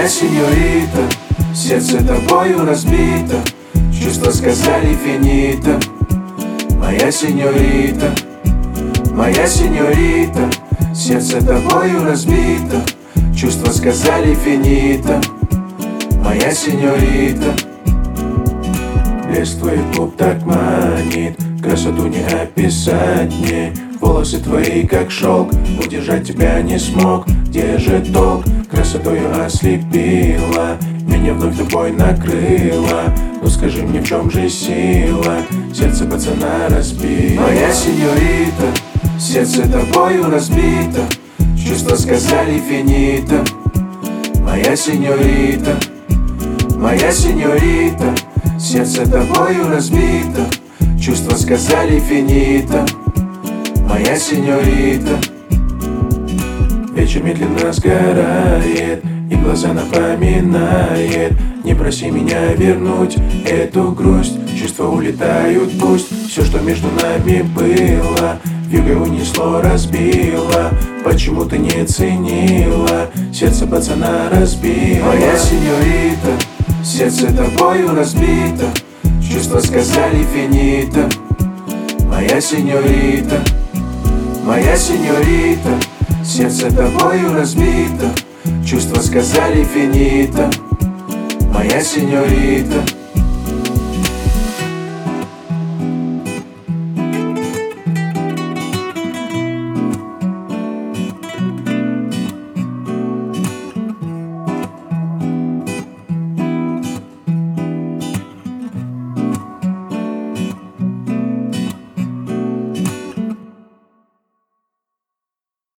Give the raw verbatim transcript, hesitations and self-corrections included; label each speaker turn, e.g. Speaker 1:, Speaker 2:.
Speaker 1: Моя сеньорита, сердце тобою разбито, чувства сказали финита. Моя сеньорита, моя сеньорита, сердце тобою разбито, чувства сказали финита. Моя сеньорита, блеск твоих губ так манит, красоту не описать мне. Волосы твои как шелк, удержать тебя не смог. Где же толк? Красотою ослепила, меня вновь тобой накрыла. Ну скажи мне, в чем же сила? Сердце пацана разбито. Моя сеньорита, сердце тобою разбито, чувства сказали финита. Моя сеньорита, моя сеньорита, сердце тобою разбито, чувства сказали финита. Моя сеньорита. Вечер медленно сгорает, и глаза напоминает: не проси меня вернуть эту грусть. Чувства улетают, пусть все, что между нами было, вьюгой унесло, разбило. Почему ты не ценила? Сердце пацана разбило. Моя сеньорита, сердце тобою разбито, чувства сказали финита. Моя сеньорита, моя сеньорита, сердце тобою разбито, чувства сказали финита. Моя сеньорита.